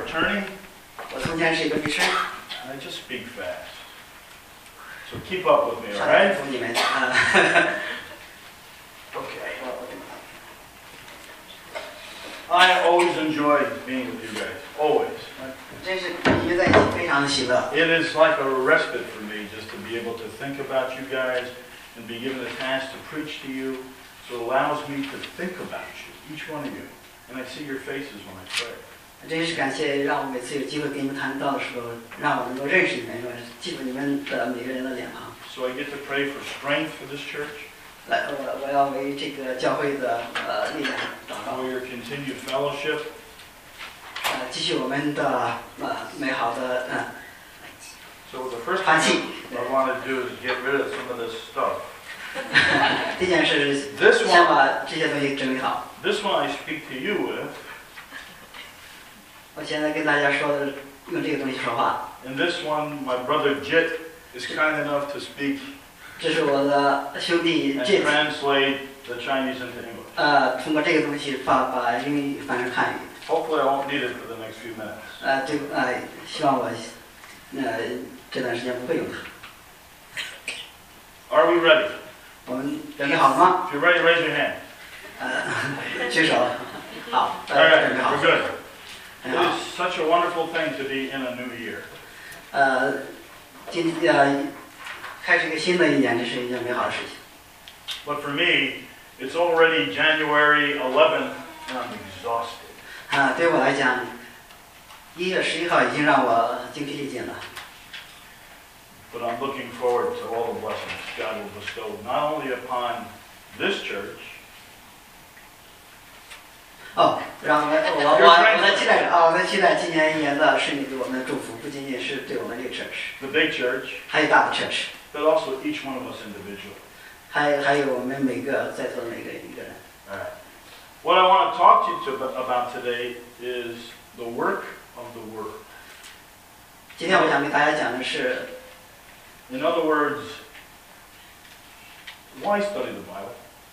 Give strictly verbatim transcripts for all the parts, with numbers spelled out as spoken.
attorney. 我从前是一个律师。 And I just speak fast. So keep up with me, all 上 right? 帝福你们啊。 Okay. I always enjoyed being with you guys. Always. 真是约在一起非常的喜乐。 It is like a respite for me just to be able to think about you guys and be given a task to preach to you. So it allows me to think about you, each one of you. And I see your faces when I pray. 真是感谢，让我每次有机会跟你们谈到的时候，让我能够认识你们，记住你们的每个人的脸庞。 So I get to pray for strength for this church. 来，我我要为这个教会的呃力量祷告。 For your continued fellowship. 呃，继续我们的呃美好的嗯。 So the first 团 thing 契。 I want to do is get rid of some of this stuff. 第一件事， This 先 one, 把这些东西整理好。 this one I speak to you with. 我现在跟大家说的，用这个东西说话。 And this one, my brother Jit is kind enough to speak 这是我的兄弟 and Jit， translate the Chinese into English. 呃，通过这个东西把把英语翻成汉语。 Hopefully I won't need it for the next few minutes. 呃，这个呃，希望我呃这段时间不会用它。 Are we ready? 我们准备好了吗？ If you're ready, raise your hand. 呃，举手。好，大 All 家 right, 准备好 we're。good. 很 It 好。 is such a wonderful thing to be in a new year. 呃，今呃开始一个新的一年，这是一件美好的事情。 But for me, it's already January eleventh and I'm exhausted. 啊，对我来讲，一月十一号已经让我精疲力尽了。 But I'm looking forward to all the blessings God will bestow not only upon this church, 哦，让我我我我在期待着啊，我在期待今年一年的是你对我们的祝福，不仅仅是对我们这个 church， the big church, 还有大的 church， but also each one of us individually. 还有还有我们每个在座的每个一个人。 All right. What I want to talk to you to, about today is the work of the Word. 今天我想给大家讲的是， In other words, why study the Bible?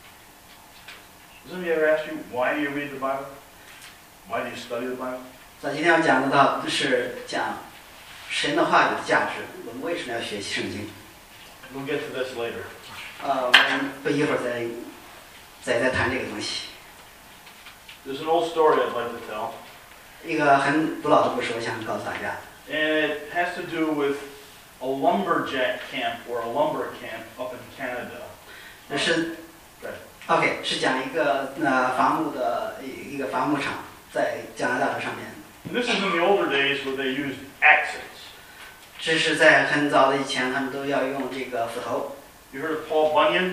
Does anybody ever ask you, why do you read the Bible? Why do you study the Bible? 咱今天要讲的是讲神的话语的价值，我们为什么要学习圣经？ We'll get to this later. 呃，我们会一会儿再再再谈这个东西。 There's an old story I'd like to tell, 一个很古老的故事，我想告诉大家， and it has to do with a lumberjack camp or a lumber camp up in Canada. 这是 Okay. OK， 是讲一个呃伐木的一一个伐木场在加拿大的上面。 And this is in the older days where they used axes. 这是在很早的以前，他们都要用这个斧头。 You heard of Paul Bunyan?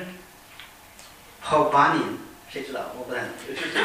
Paul Bunyan， 谁知道？我不太。 It's just,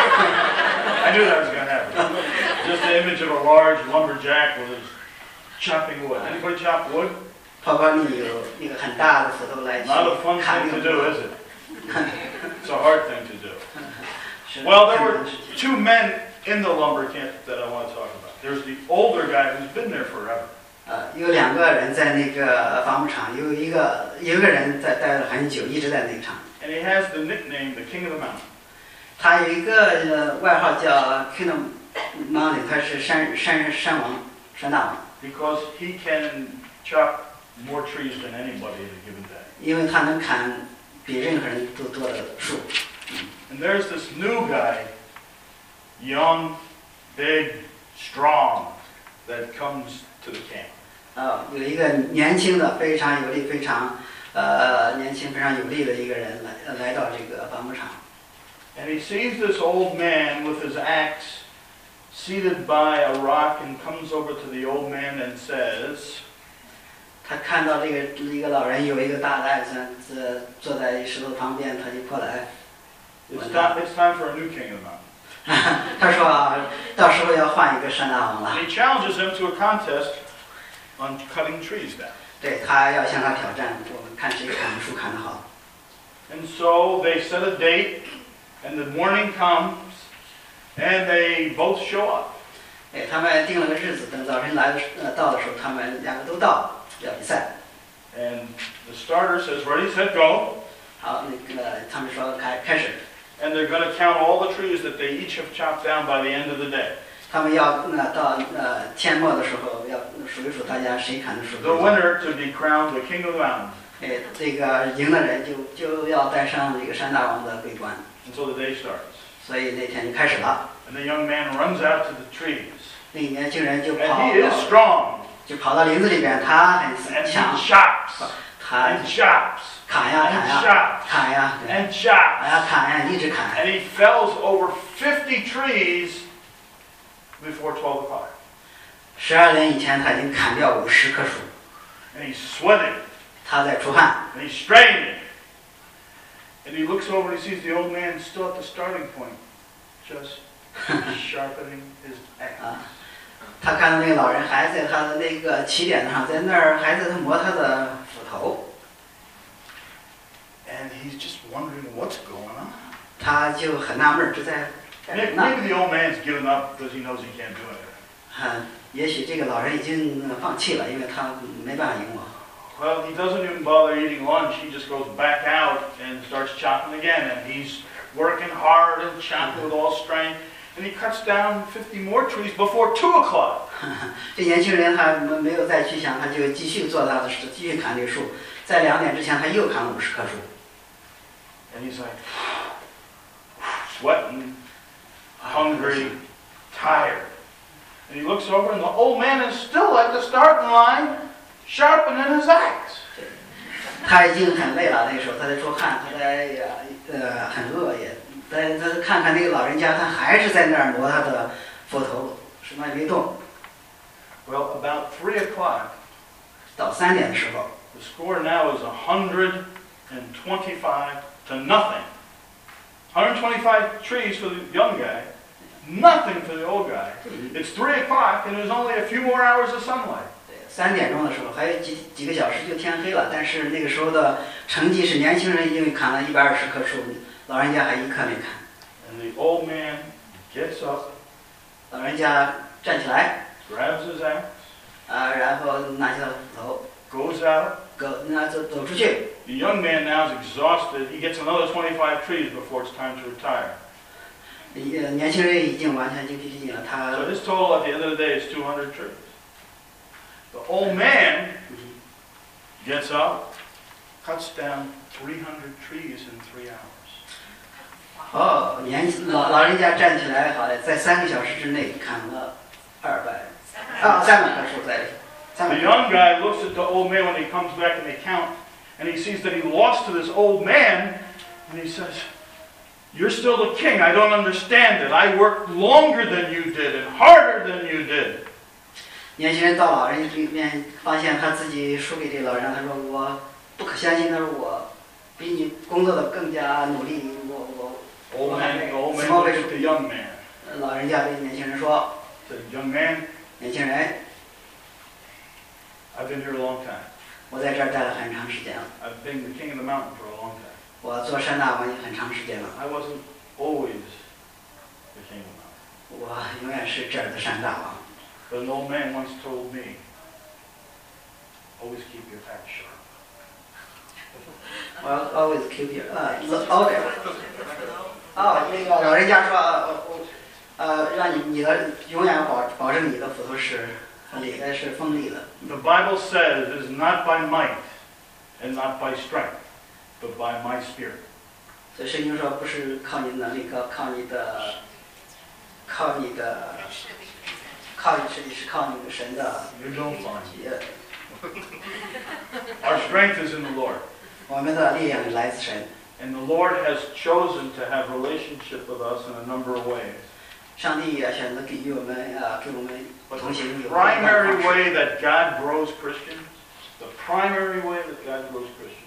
I knew that was going to happen. Just the image of a large lumberjack with his chopping wood. Anybody chop wood? Paul Bunyan 有一个很大的斧头来去 Not a fun 砍 thing 这 to 个 do, 木 is it? It's a hard thing to do. 是 Well, there 很 were 难的事情 two men in the lumber camp that I want to talk about. There's the older guy who's been there forever. 呃，有两个人在那个伐木场，有一个有一个人在待了很久，一直在那个场。 And he has the nickname, the King of the Mountain. 他有一个呃外号叫 Kingdom Mountain， 他是山山山王山大王， Because he can chop more trees than anybody at a given day. 因为他能砍比任何人都多的树。 And there's this new guy, young, big, strong, that comes to the camp. 啊，有一个年轻的、非常有力、非常呃年轻、非常有力的一个人来来到这个伐木场。 And he sees this old man with his axe seated by a rock and comes over to the old man and says, 他看到这个一个老人有一个大袋子，呃，坐在石头旁边，他就过来 it's time, it's time for a new king of the mountain. 他说啊，到时候要换一个山大王了。 And he challenges him to a contest on cutting trees down. 对他要向他挑战，我们看谁砍树砍得好。 And so they set a date, and the morning comes, and they both show up. 哎，他们定了个日子，等早晨来的时呃到的时候，他们两个都到要比赛。 And the starter says, ready, set, go. 好，那个他们说开开始， And they're going to count all the trees that they each have chopped down by the end of the day. 他们要那到呃天末的时候要数一数大家谁砍的树 The 最多。 winner to be crowned the king of the mountain. 哎，这个赢的人就就要戴上这个山大王的桂冠， And so the day starts. 所以那天就开始了。 And the young man runs out to the trees. 那个年轻人就 And 跑 he is 到 strong. 就跑到林子里边，他很 And 强 he，chops. 他 And chops. 砍呀砍 And 呀 chops. 砍呀，对 And 哎 chops. 呀砍呀，一直砍。 And he fells over fifty trees before twelve o'clock. 十二点以前他已经砍掉五十棵树， And he's sweating. 他在出汗。 And he's straining. And he looks over and he sees the old man still at the starting point, just sharpening his axe. 啊，他看到那个老人还在他的那个起点上，在那儿还在他磨他的斧头， And he's just wondering what's going on. 他就很纳闷儿，这在干什 Maybe, 么呢？ maybe the old man's given up because he knows he can't do it. 啊，也许这个老人已经放弃了，因为他没办法赢我。 Well, he doesn't even bother eating lunch. He just goes back out and starts chopping again. And he's working hard and chopping with all strength. And he cuts down fifty more trees before two o'clock. 这年轻人他没没有再去想，他就继续做他的事，继续砍这树。在两点之前，他又砍了五十棵树。 And he's like, sweating, hungry, tired. And he looks over and the old man is still at the starting line, sharpening his axe. 他已经很累了，那时候他在出汗，他在呃很饿也。但他看看那个老人家，他还是在那儿磨他的斧头，什么也没动。 Well, about three o'clock, 到三点的时候， the score now is one hundred twenty-five to nothing. one hundred twenty-five trees for the young guy, nothing for the old guy. It's three o'clock and there's only a few more hours of sunlight. 三点钟的时候还有几几个小时就天黑了，但是那个时候的成绩是年轻人已经砍了一百二十棵树，老人家还一棵没砍。 And the old man gets up, 老人家站起来， grabs his axe, 啊，然后拿起了斧头， goes out. 走那走走出去。 The young man now is exhausted. He gets another twenty-five trees before it's time to retire. 呃，年轻人已经完全精疲力尽了，他 So his total at the end of the day is two hundred trees. The old man gets up, cuts down three hundred trees in three hours. 哦，年老老人家站起来，好，在三个小时之内砍了二百，啊，三百棵树在，三 The 百棵。 young guy looks at the old man when he comes back and they count, and he sees that he lost to this old man, and he says, "You're still the king. I don't understand it. I worked longer than you did and harder than you did." 年轻人到老人这边，发现他自己输给这老人，他说我不可相信，他说我比你工作的更加努力，我我 Old man, the old man Small looks at the young man. 呃老人家对年轻人说， Said, "Young man, 年轻人， I've been here a long time. 我在这儿待了很长时间了， I've been the king of the mountain for a long time. 我做山大王也很长时间了， I wasn't always the king of the mountain." 我永远是这儿的山大王。 But an old man once told me, "Always keep your axe sharp." 我 always keep your 呃 the order。哦，那个老人家说，呃我呃让你你的永远保保证你的斧头是利的是锋利的。 The Bible says it is not by might and not by strength, but by my spirit. 所以圣经说不是靠你能力，靠靠你的，靠你的，靠你实力是靠你的神的 You don't find. 也 Our strength is in the Lord. 我们的力量来自神。 And the Lord has chosen to have relationship with us in a number of ways. 上帝也选择给予我们呃给我们 But 同行 the 有 primary way that God grows Christians, the primary way that God grows Christians,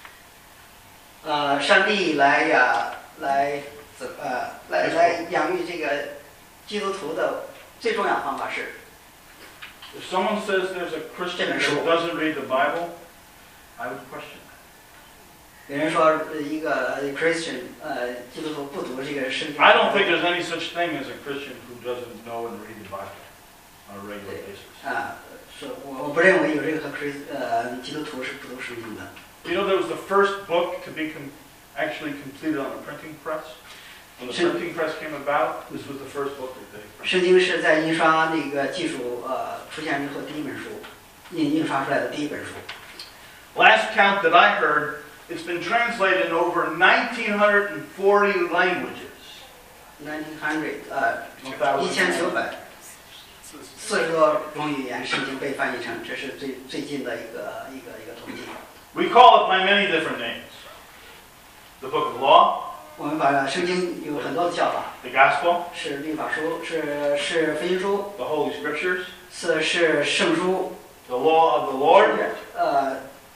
呃，上帝来呀来怎呃来来养育这个基督徒的最重要的方法是， if someone says there's a Christian that doesn't read the Bible, I would question that. 有人说呃一个 Christian 呃基督徒不读这个圣经。 I don't think there's any such thing as a Christian who doesn't know and read the Bible on a regular basis. 啊，是我我不认为有任何 Christ 呃基督徒是不读圣经的。 You know, there was the first book to be com- actually completed on a printing press. When the Sure. printing press came about, this was the first book that they printed. 圣经是在印刷那个技术呃出现之后第一本书，印印刷出来的第一本书。 Last count that I heard, it's been translated in over nineteen forty languages. nineteen hundred 呃一千九百四十多种语言圣经被翻译成，这是最最近的一个一个一个统计。 We call it by many different names. The Book of Law. 我们把圣经有很多的叫法， The Gospel. 是律法书，是是福音书， The Holy Scriptures. 是是圣书， The Law of the Lord. 呃，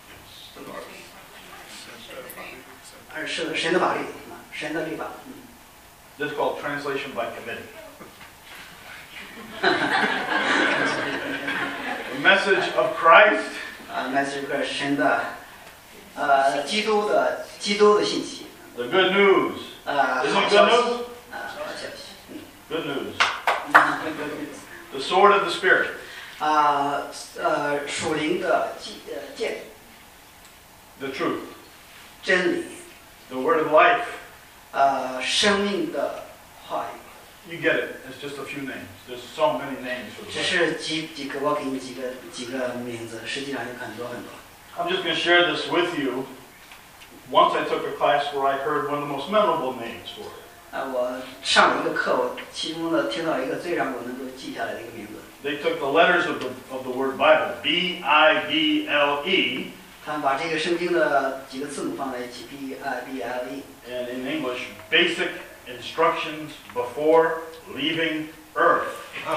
而是神的法律，神的律法。嗯 This is called translation by committee. The message of Christ. 啊，那是个神的，呃，基督的基督的信息， The good news. 呃， Isn't 好 it 消 good 息， news? 啊，好消息，嗯 Good news. 嗯 The sword of the Spirit. 啊，呃，属灵的剑，呃，剑， The truth. 真理， The word of life. 呃，生命的话语， You get it. It's just a few names. There's so many names for the 只 Bible. 是几几个，我给你几个几个名字，实际上有很多很多。 I'm just going to share this with you. Once I took a class where I heard one of the most memorable names for it. 啊，我上了一个课，我其中呢听到一个最让我能够记下来的一个名字。 They took the letters of the, of the word Bible, B I B L E, 他们把这个圣经的几个字母放在一起 ，B I B L E， and in English, basic instructions before leaving Earth.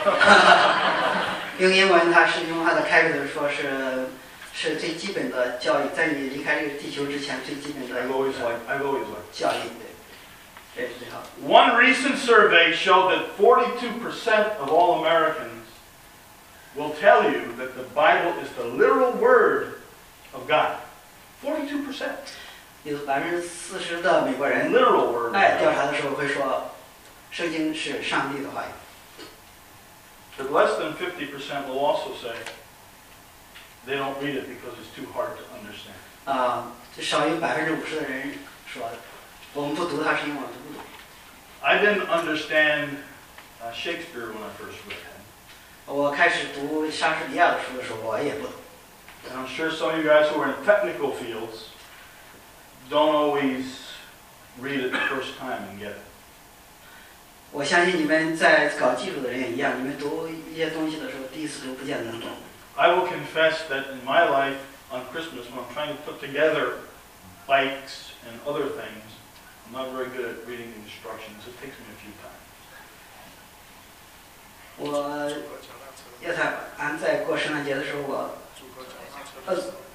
用英文它是用它的开头说是是最基本的教育，在你离开这个地球之前最基本的 I've always liked, I've always liked. 教育，对，这是最好的。 One recent survey showed that forty-two percent of all Americans will tell you that the Bible is the literal word of God. forty-two percent. 有百分之四十的美国人 Literal word of 在调 God. 查的时候会说，圣经是上帝的话语。 But less than fifty percent will also say they don't read it because it's too hard to understand. 啊，就少于百分之五十的人说，我们不读它是因为我们不懂。 I didn't understand uh, Shakespeare when I first read him. 我开始读莎士比亚的书的时候，我也不懂。 And I'm sure some of you guys who are in technical fields don't always read it the first time and get it. 我相信你们在搞技术的人也一样，你们读一些东西的时候，第一次读不见得能懂。 I will confess that in my life on Christmas, when I'm trying to put together bikes and other things, I'm not very good at reading the instructions. It takes me a few times. 我叶太俺在过圣诞节的时候，我呃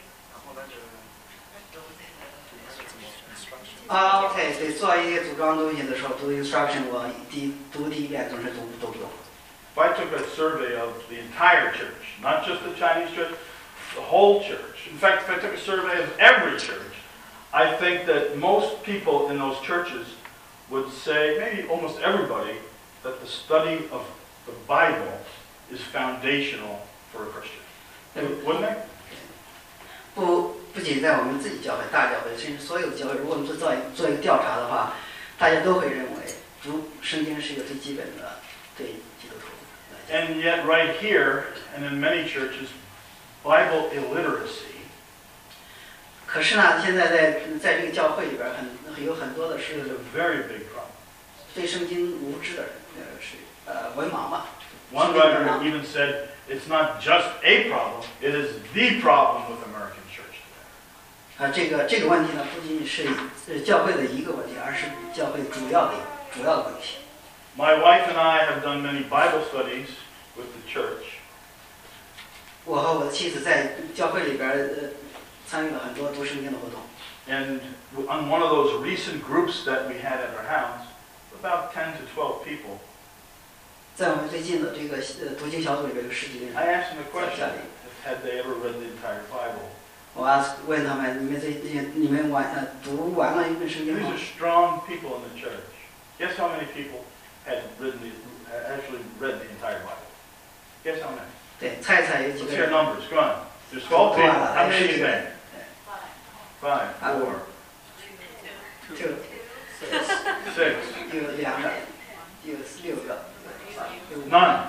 啊 OK 对，做一些组装东西的时候，读 instruction 我第一读第一遍总是读读不懂。 If I took a survey of the entire church, not just the Chinese church, the whole church. In fact, if I took a survey of every church, I think that most people in those churches would say, maybe almost everybody, that the study of the Bible is foundational for a Christian. Wouldn't they? 不不仅在我们自己教会、大教会，甚至所有教会，如果我们做做做一个调查的话，大家都会认为读圣经是一个最基本的对基督徒来讲。 And yet right here, and in many churches, Bible illiteracy 可是呢，现在在在这个教会里边很有很多的 is 是 a very big problem. 对圣经无知的人，呃是呃文盲吧。 One writer even said, it's not just a problem, it is the problem with American church today. 啊，这个这个问题呢，不仅仅是是教会的一个问题，而是教会主要的主要的问题。 My wife and I have done many Bible studies with the church. 我和我的妻子在教会里边呃参与了很多读圣经的活动。 And on one of those recent groups that we had at our house, about ten to twelve people, 在我们最近的这个呃读经小组里边有十几个人。 I asked them a question, if, had they ever read the entire Bible. 我 ask 问他们，你们最近你们完呃读完了一本圣经 These 吗 are？ strong people in the church. Guess how many people had written the, actually read the entire Bible? Guess how many? 对，猜猜有几 Let's 个 hear 人？ numbers. Go on. There's twelve people. How many do you think? Five, Five. four, 就 six, 有两个，有六个， None.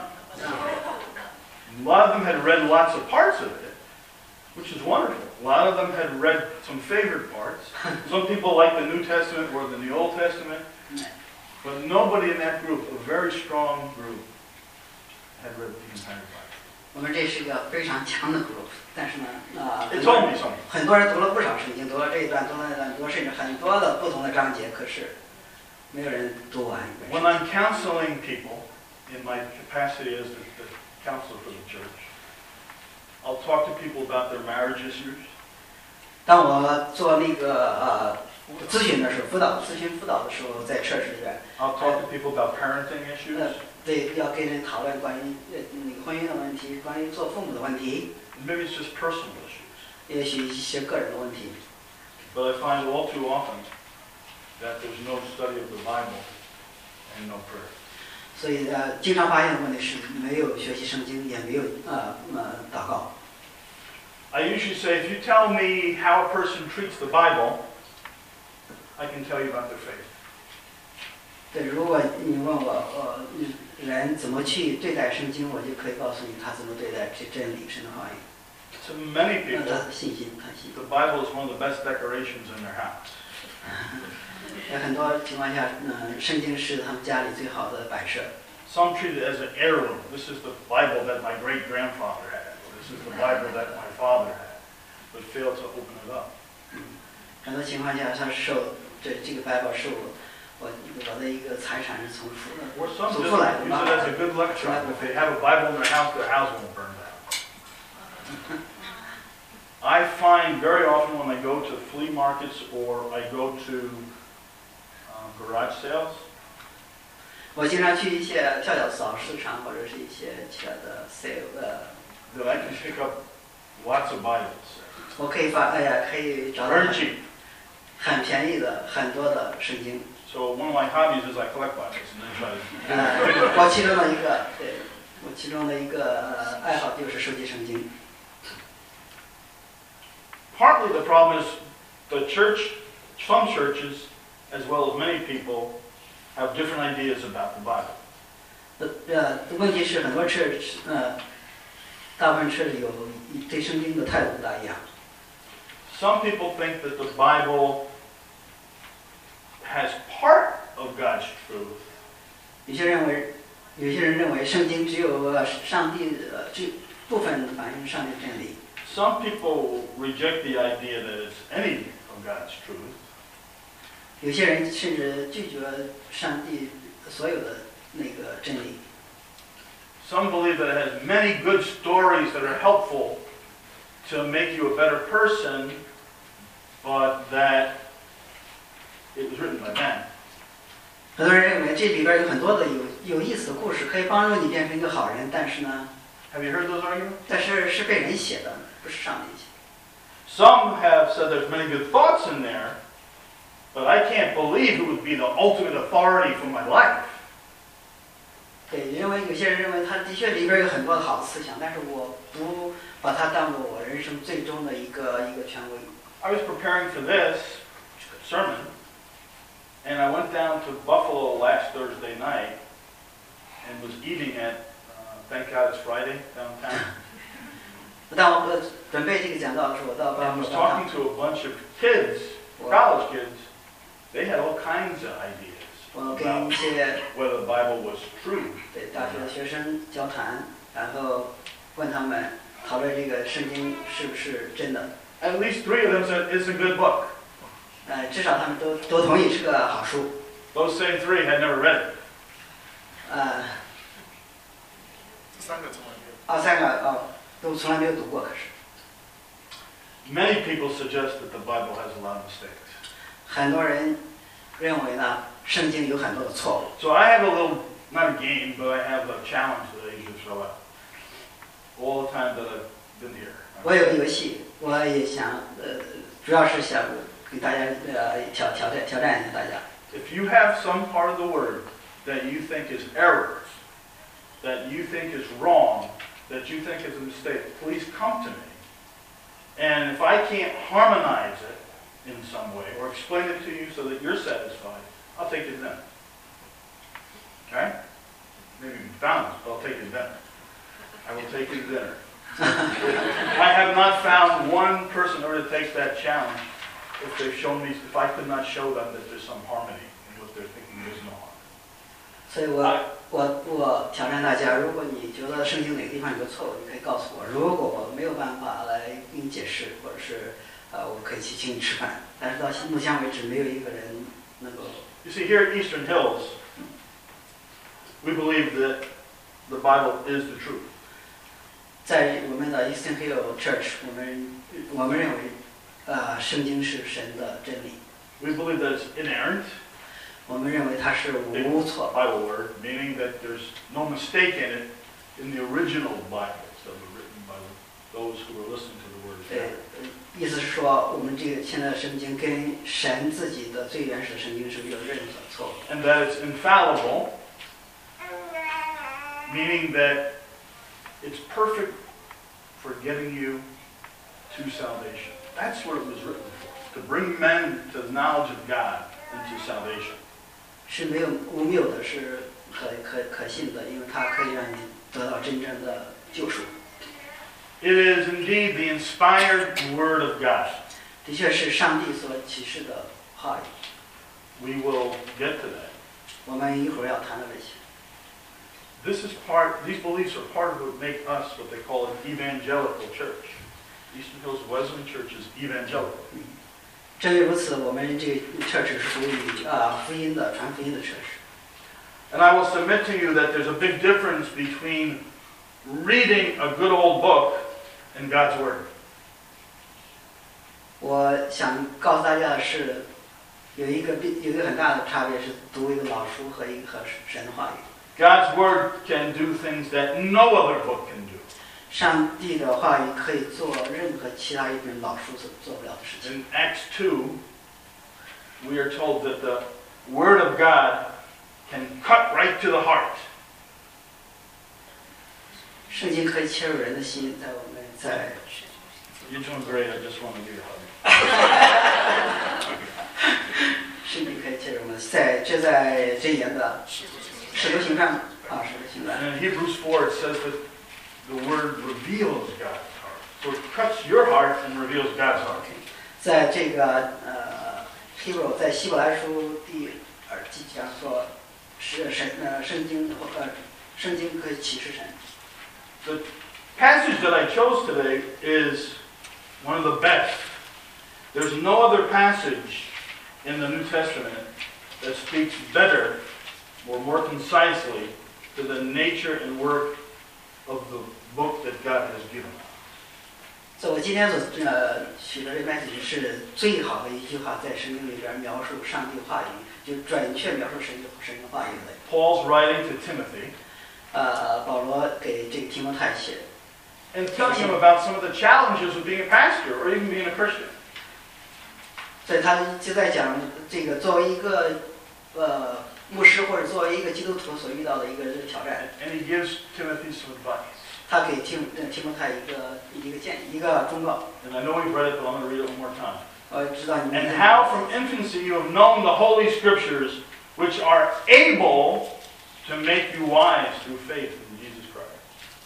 A lot of them had read lots of parts of it, which is wonderful. A lot of them had read some favorite parts. Some people like the New Testament more than the Old Testament. But nobody in that group, a very strong group, had read the entire Bible. 我们这是一个非常强的 group， 但是呢，呃， It told me something. 很多人读了不少圣经，读了这一段，读了那段，读了甚至很多的不同的章节，可是没有人读完。 When I'm counseling people in my capacity as the, the counselor for the church, I'll talk to people about their marriage issues. 当我做那个呃咨询的时候，辅导咨询辅导的时候，在 church 里边， I'll talk to people about parenting issues. 呃，对，要跟人讨论关于呃那个婚姻的问题，关于做父母的问题， Maybe it's just personal issues. 也许一些个人的问题。 But I find all too often that there's no study of the Bible and no prayer. 所以呃，经常发现的问题是没有学习圣经，也没有呃呃祷告。 I usually say, if you tell me how a person treats the Bible, I can tell you about their faith. 对，如果你问我，呃，人怎么去对待圣经，我就可以告诉你他怎么对待这真理、神的话语。 To many 那 people, 他的信心，他信。 the Bible is one of the best decorations in their house. 在很多情况下，嗯、圣经是他们家里最好的摆设。 Some treat it as an heirloom. This is the Bible that my great-grandfather had. This is the Bible that my father had. But fail to open it up. 很多情况下，他受这这个 Bible 是我我我的一个财产是从父 Or some 祖 just 父来的 use 嘛 it。as a good lecture. If they have a Bible in their house, their house won't burn down. I find very often when I go to flea markets or I go to um, garage sales, 我经常去一些跳蚤蚤市场或者是一些其他的 sale， 呃， that I can pick up lots of Bibles. 我可以发，哎呀，可以找到 Very 很 cheap. 很便宜的很多的圣经。 So one of my hobbies is I collect Bibles and then try to 呃，我其中的一个，对，我其中的一个呃爱好就是收集圣经。 Partly the problem is the church, some churches, as well as many people, have different ideas about the Bible. 呃呃，问题是很多 church， 呃，大部分 church 有对圣经的态度不大一样。 Some people think that the Bible has part of God's truth, 有些认为，有些人认为圣经只有呃上帝呃这部分反映上帝真理。 some people reject the idea that it's any of God's truth. 有些人甚至拒绝上帝所有的那个真理。 Some believe that it has many good stories that are helpful to make you a better person, but that it was written by man. 很多人认为这里边有很多的有有意思的故事，可以帮助你变成一个好人，但是呢， Have you heard those arguments? 但是是被人写的，不是上帝写。 Some have said there's many good thoughts in there, but I can't believe it would be the ultimate authority for my life. 对，因为有些人认为他的确里边有很多的好思想，但是我不把它当做我人生最终的一个一个权威。 I was preparing for this sermon, and I went down to Buffalo last Thursday night and was eating at, uh, thank God it's Friday, downtown. 当我呃准备这个讲道的时候，我到 And 巴 I 姆 was 大 talking to a bunch of kids, college kids. They had all kinds of ideas 我跟 about 一些 whether the Bible was true. 对大学的学生交谈，然后问他们讨论这个圣经是不是真的。 At least three of them said it's a good book. 呃，至少他们都都同意是个好书。 Those same three had never read it. 呃， 三个从来没有。 二三个哦，都从来没有读过，可是 Many people suggest that the Bible has a lot of mistakes. 很多人认为呢，圣经有很多的错误。 So I have a little, not a game, but I have a challenge that I usually throw out. All the time that I've been here. 我有个游戏，我也想呃，主要是想给大家呃挑挑战挑战一下大家。 If you have some part of the word that you think is errors, that you think is wrong, that you think is a mistake, please come to me. And if I can't harmonize it in some way or explain it to you so that you're satisfied, I'll take it then. Okay? Maybe found this, but I'll take you to dinner. I will take you to dinner. I have not found one person who ever takes that challenge if they've shown me, if I could not show them that there's some harmony in what they're thinking, there's no harmony. 所以我我我挑战大家，如果你觉得圣经哪个地方有个错误，你可以告诉我。如果我没有办法来给你解释，或者是呃，我可以去请你吃饭。但是到目前为止，没有一个人能够。 You see, here at Eastern Hills, we believe that the Bible is the truth. 在我们的 Eastern Hill Church， 我们我们认为，呃，圣经是神的真理。 We believe that it's inerrant. 我们认为它是无错。 Bible word, meaning that there's no mistake in it in the original Bibles that were written by those who were listening to the Word of 对 God.， 意思是说，我们这个现在的圣经跟神自己的最原始的圣经是没有任何错误。 And that it's infallible, meaning that it's perfect for getting you to salvation. That's what it was written for, to bring men to the knowledge of God and to salvation. 是没有无谬的，是可可可信的，因为它可以让你得到真正的救赎。 It is indeed the inspired Word of God. 的确是上帝所启示的话语。 We will get to that. 我们一会儿要谈到这些。 This is part, these beliefs are part of what make us what they call an evangelical church. Eastern Hills Wesleyan Church is evangelical. 正因如此，我们这个 church 是属于啊福音的传福音的 church。 And I will submit to you that there's a big difference between reading a good old book and God's Word. 我想告诉大家的是，有一个有一个很大的差别是读一个老书和一个和神的话语。 God's Word can do things that no other book can do. 上帝的话语可以做任何其他一本老书所做不了的事情。 In Acts two, we are told that the Word of God can cut right to the heart. 圣经可以切入人的心，在我们在。 You're doing great. I just want to give you a hug. 圣经可以切入我们，在这在箴言的使徒行传啊，使徒行传。 And in Hebrews four, it says that the Word reveals God's heart. So it cuts your heart and reveals God's heart. 在这个呃 Hebrew 在希伯来书第二几讲说，是神呃圣经或呃圣经可以启示神。 The passage that I chose today is one of the best. There's no other passage in the New Testament that speaks better or more concisely to the nature and work of the book that God has given us. 所以我今天所呃取的这 message 是最好的一句话，在圣经里边描述上帝话语，就准确描述神神的话语的。 Paul's writing to Timothy 呃，保罗给这个提摩太写， and telling him about some of the challenges of being a pastor or even being a Christian. 所以他就在讲这个作为一个呃牧师或者作为一个基督徒所遇到的一个挑战。 And he gives Timothy some advice. 他给提提摩太一个一个建议，一个忠告。 And I know we've read it, but I'm going to read it one more time. 我知道你们。 And how from infancy you have known the Holy Scriptures, which are able to make you wise through faith in Jesus Christ.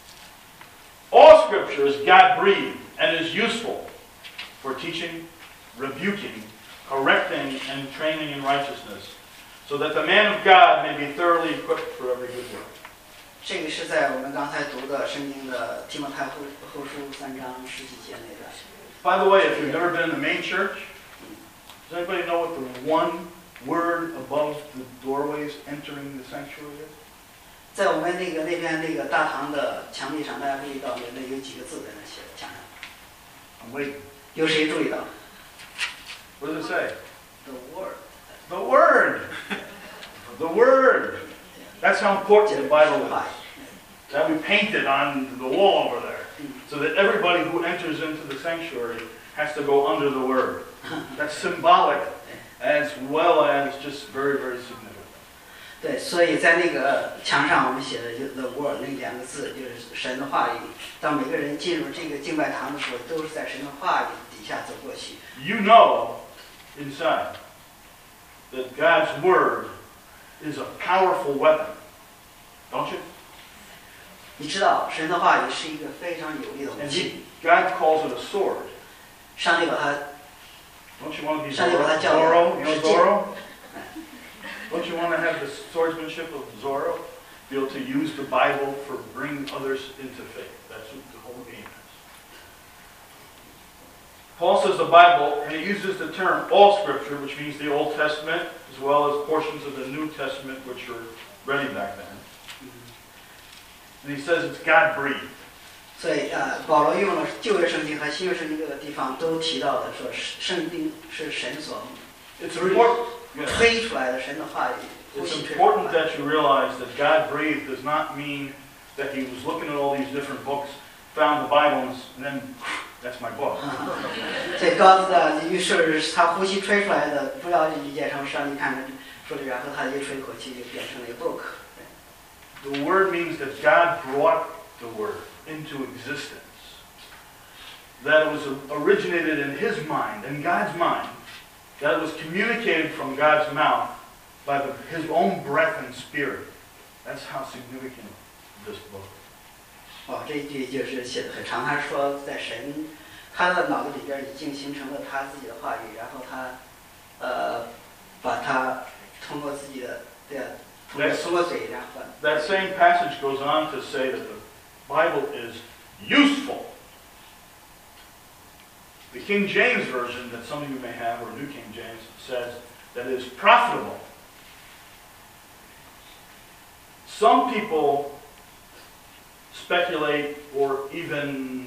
All Scripture is God-breathed and is useful for teaching, rebuking, correcting, and training in righteousness, so that the man of God may be thoroughly equipped for every good work. 这个是在我们刚才读的圣经的提摩太后后书三章十几节那段。 By the way, if you've never been in the main church, does anybody know what the one word above the doorways entering the sanctuary is? 在我们那个那边那个大堂的墙壁上，大家注意到那那有几个字在那写墙上。 I'm waiting. 有谁注意到 What does it say? ？The word。 The Word. The Word. That's how important the Bible is. That we paint it on the wall over there, so that everybody who enters into the sanctuary has to go under the Word. That's symbolic as well as just very, very significant. 对，所以在那个墙上我们写的就 the word 那两个字，就是神的话语。当每个人进入这个敬拜堂的时候，都是在神的话语底下走过去。 You know inside that God's Word is a powerful weapon, don't you? 你知道，神的话语是一个非常有力的武 And 器。 he, God calls it a sword. 上帝把它 Don't you want to be 上帝把它 Zorro? 叫做 Zorro? You know 是剑。 Zorro? Don't you want to have the swordsmanship of Zorro? Be able to use the Bible for bringing others into faith. That's what the whole game is. Paul says the Bible, and he uses the term all Scripture, which means the Old Testament, as well as portions of the New Testament, which were ready back then. And he says it's God-breathed. 所以呃，保罗用了旧约圣经和新约圣经这个地方都提到的，说圣经是神所 It's important, yeah. 推出来的神的话语，呼 It's 吸吹出来 important that you realize that God-breathed does not mean that he was looking at all these different books, found the Bible, and then that's my book. 所以告诉的，于是他呼吸吹出来的，不要理解成上帝看着说的，然后他一吹口气就变成了一个 book。 The word means that God brought the word into existence. That it was originated in his mind, in God's mind. That it was communicated from God's mouth by the, his own breath and spirit. That's how significant this book is. 哦，这一句就是写的很长。他说，在神他的脑子里边已经形成了他自己的话语，然后他呃把它通过自己的对啊，通过通过嘴，然后 That same passage goes on to say that the Bible is useful. The King James Version that some of you may have, or New King James, says that it is profitable. Some people speculate or even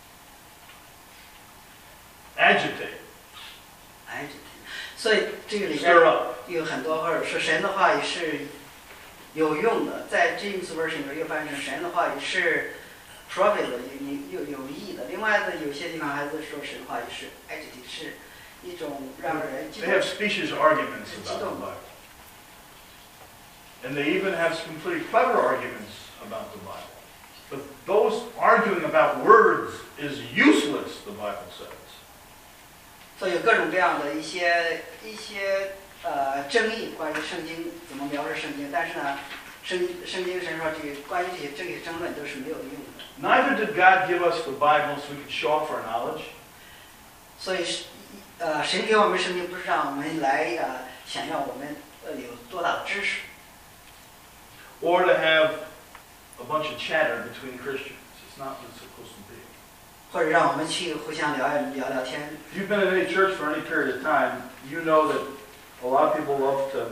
agitate, 哎，所以这个里 stir 边 up. 有很多或者说神的话语是有用的，在 James Version 里边又翻译成神的话语是 profitable 有有有意义的。另外的有些地方还是说神的话语是 agitate 是一种让人激 They 动 have specious arguments about the Bible. And they even have some pretty clever arguments about the Bible. But those arguing about words is useless, the Bible says. 所以有各种各样的一些一些呃争议，关于圣经怎么描述圣经，但是呢，圣圣经神说这个关于这些这些争论都是没有用的。 Neither did God give us the Bible so we could show off our knowledge. 所以是呃神给我们圣经不是让我们来呃想要我们呃有多大的知识， Or to have a bunch of chatter between Christians. It's not what it's supposed to be. 或者让我们去互相聊聊聊天。 If you've been in any church for any period of time, you know that a lot of people love to,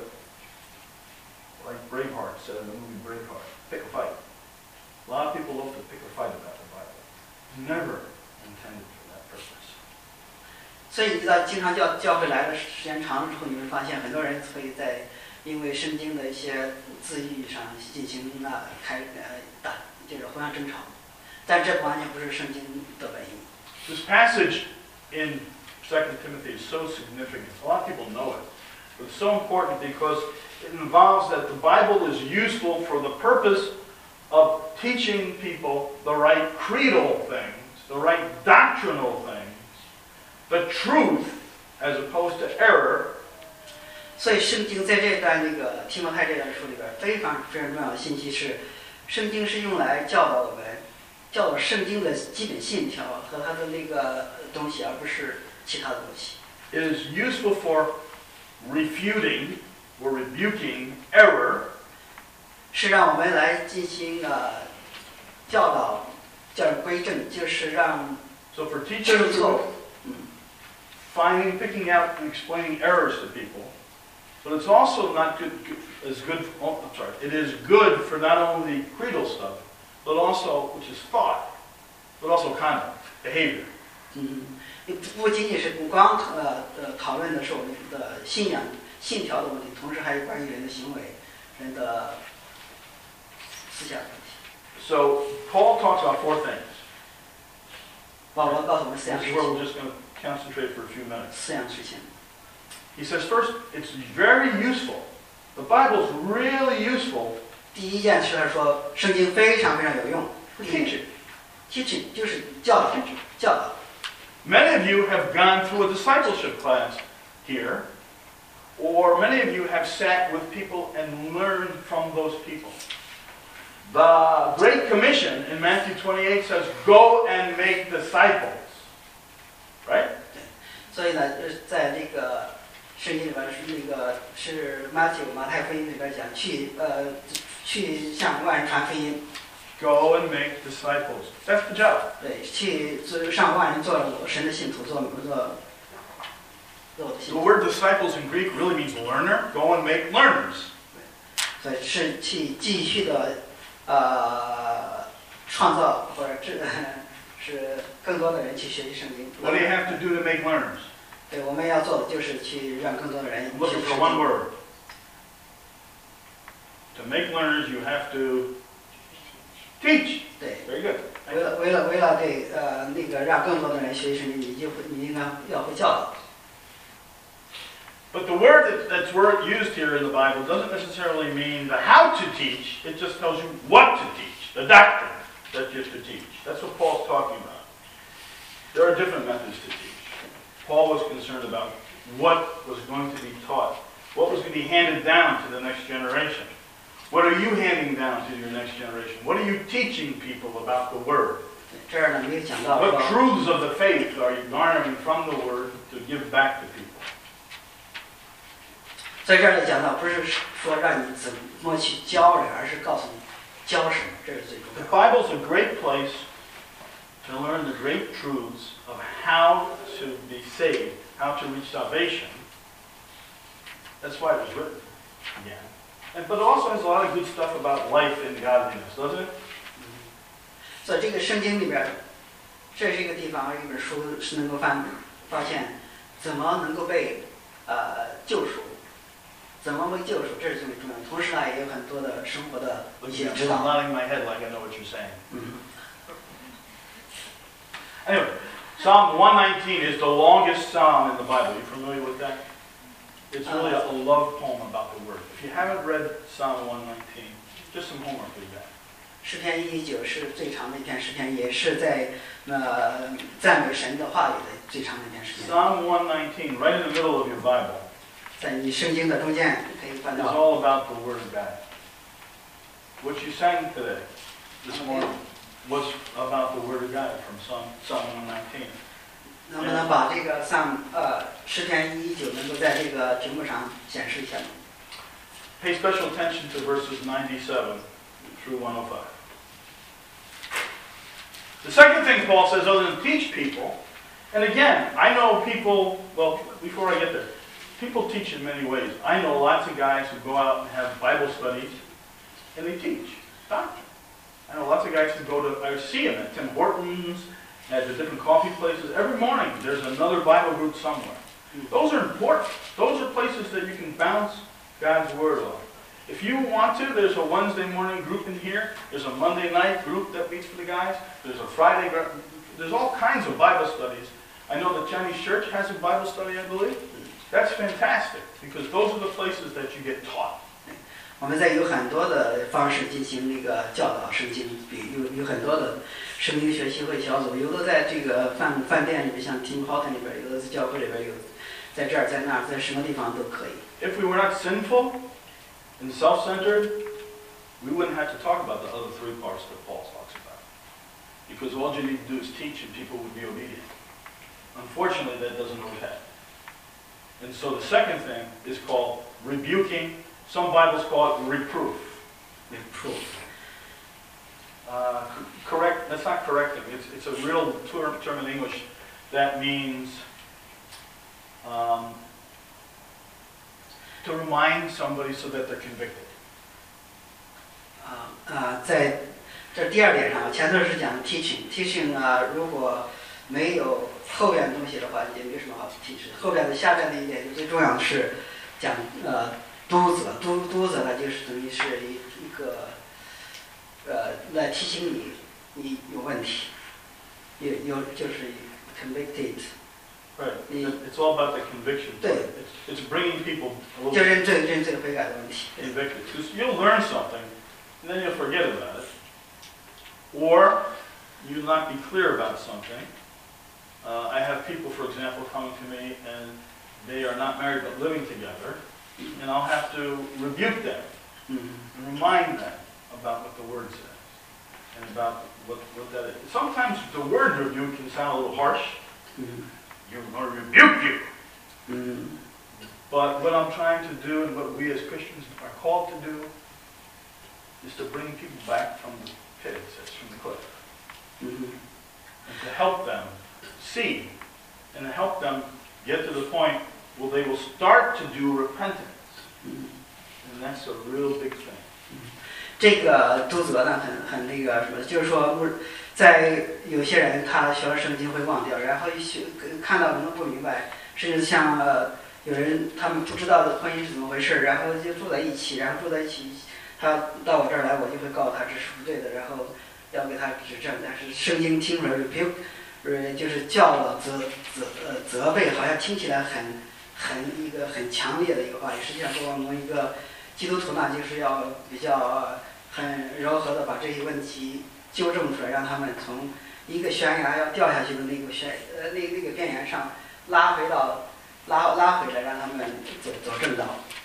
like Braveheart said in the movie Braveheart, pick a fight. A lot of people love to pick a fight about the Bible. It's never intended for that purpose. 所以你知道，经常教教会来的时间长了之后，你会发现很多人会在因为圣经的一些字义上进行那开呃打这个互相争吵，但这完全不是圣经的本意。 This passage in Second Timothy is so significant. A lot of people know it. But it's so important because it involves that the Bible is useful for the purpose of teaching people the right creedal things, the right doctrinal things, the truth as opposed to error. 所以圣经在这段那个提摩太这段书里边非常非常重要的信息是，圣经是用来教导我们，教导圣经的基本信条和它的那个东西，而不是其他的东西。 It is useful for refuting or rebuking error. 是让我们来进行呃教导、教育归正，就是让 So for teaching 正错 people, 误。 finding, picking out and explaining errors to people. But it's also not good, good as good, oh, I'm sorry, it is good for not only creedal stuff, but also, which is thought, but also conduct, behavior. 嗯，不仅仅是不光呃呃讨论的是我们的信仰、信条的问题，同时还有关于人的行为、人的思想问题。 So Paul talks about four things. 保罗告诉我们四样 This 事 is where 情， we're just going to concentrate for a few minutes. 四样事情。 He says, first, it's very useful. The Bible's really useful 第一件事他说，圣经非常非常有用。 for teaching. teaching 就是教导，教导。 Many of you have gone through a discipleship class here, or many of you have sat with people and learned from those people. The Great Commission in Matthew twenty-eight says, "Go and make disciples." Right? 所以呢，呃在这个圣经里边是那个是马九马太福音里边讲去呃去向万人传福音， Go and make disciples. That's the job. 对，去做上万人做神的信徒，做做做我的信 The 徒， word disciples in Greek really means learner. Go and make learners. 所以是去继续的呃创造或者这是更多的人去学习圣经。 What do you have to do to make learners? 对，我们要做的就是去让更多的人 I'm 学 looking 习 for 圣 one 经。 word. To make learners, you have to teach. 对， Very good. 为了为了为了对呃那个让更多的人学习圣经，你就会你应该要会教导。 But the word that, that's word used here in the Bible doesn't necessarily mean the how to teach. It just tells you what to teach, the doctrine that you're to teach. That's what Paul's talking about. There are different methods to teach. Paul was concerned about what was going to be taught, what was going to be handed down to the next generation. What are you handing down to your next generation? What are you teaching people about the Word? 这儿呢没有讲到 What 说， truths of the faith are you garnering from the Word to give back to people? 在这儿呢讲到不是说让你怎么去教人，而是告诉你教什么，这是最重 The 要的。 Bible's a great place to learn the great truths of how to be saved, how to reach salvation. That's why it was written again. And, but it also has a lot of good stuff about life and godliness, doesn't it? 所以这个圣经里边，这是一个地方，一本书是能够发发现怎么能够被呃救赎，怎么被救赎，这是最重要的。同时呢，也有很多的生活的一 Looking 些 at 指 me, I'm 导。 nodding my head like I know what you're saying. 嗯， Anyway, Psalm one nineteen is the longest psalm in the Bible. Are you familiar with that? It's really a, a love poem about the Word. If you haven't read Psalm one nineteen, just some homework with that. 诗篇一九是最长的一篇诗篇，也是在呃赞美神的话语的最长的一篇诗篇。 Psalm one nineteen, right in the middle of your Bible, 在你圣经的中间可以看 is 到。 all about the Word of God. What you sang today, this morning, was about the Word of God from Psalm, Psalm one nineteen. 能不能把这个上呃诗篇一九能够在这个屏幕上显示一下吗？ Pay special attention to verses ninety-seven through one oh five. The second thing Paul says, other than teach people, and again, I know people, well, before I get there, people teach in many ways. I know lots of guys who go out and have Bible studies, and they teach doctrine. I know lots of guys who go to, I see them at Tim Hortons, at the different coffee places. Every morning, there's another Bible group somewhere. Those are important. Those are places that you can bounce God's Word on. If you want to, there's a Wednesday morning group in here. There's a Monday night group that meets for the guys. There's a Friday group. There's all kinds of Bible studies. I know the Chinese church has a Bible study, I believe. That's fantastic, because those are the places that you get taught. 我们在有很多的方式进行那个教导圣经，比有有很多的圣经学习会小组，有的在这个饭饭店里边，像 Tim Horton 里边，有的在教会里边，有在这儿在那儿，在什么地方都可以。 If we were not sinful and self-centered, we wouldn't have to talk about the other three parts that Paul talks about. Because all you need to do is teach and people would be obedient. Unfortunately, that doesn't always happen. And so the second thing is called rebuking. Some Bibles call it reproof. Reproof. Uh, c- correct, that's not correcting. It's, it's a real term, term in English that means um, to remind somebody so that they're convicted. 啊啊，在这第二点上，前头是讲 teaching，teaching 呢，如果没有后边的东西的话，也没什么好 teach 的。后边的下边的一点，最重要的是讲呃督责，督督责呢，就是等于是一一个呃来提醒你你有问题，有有就是 convicted， Right. The- It's all about the conviction. part. The- It's, it's bringing people a 就 little 认罪认罪悔改的问题。 convicted. Because you'll learn something, and then you'll forget about it. Or you'll not be clear about something. Uh, I have people, for example, coming to me, and they are not married but living together, and I'll have to rebuke them 嗯 and remind them about what the Word says and about what, what that is. Sometimes the word rebuke can sound a little harsh. Mm-hmm. You're going to rebuke you. Mm-hmm. But what I'm trying to do and what we as Christians are called to do is to bring people back from the pit, it says, from the cliff. Mm-hmm. And to help them see and to help them get to the point where they will start to do repentance. Mm-hmm. And that's a real big thing. 这个督责呢，很很那个什么，就是说，在有些人他学了圣经会忘掉，然后一学看到什么不明白，甚至像呃有人他们不知道的婚姻是怎么回事，然后就住在一起，然后住在一起，他到我这儿来，我就会告诉他这是不对的，然后要给他指正。但是圣经听出来 rebuke， 呃就是教导责责呃责备，好像听起来很很一个很强烈的一个话语，实际上说我们一个基督徒呢，就是要比较很柔和的把这些问题纠正出来，让他们从一个悬崖要掉下去的那个悬呃那那个边缘上拉回到拉拉回来，让他们走走正道。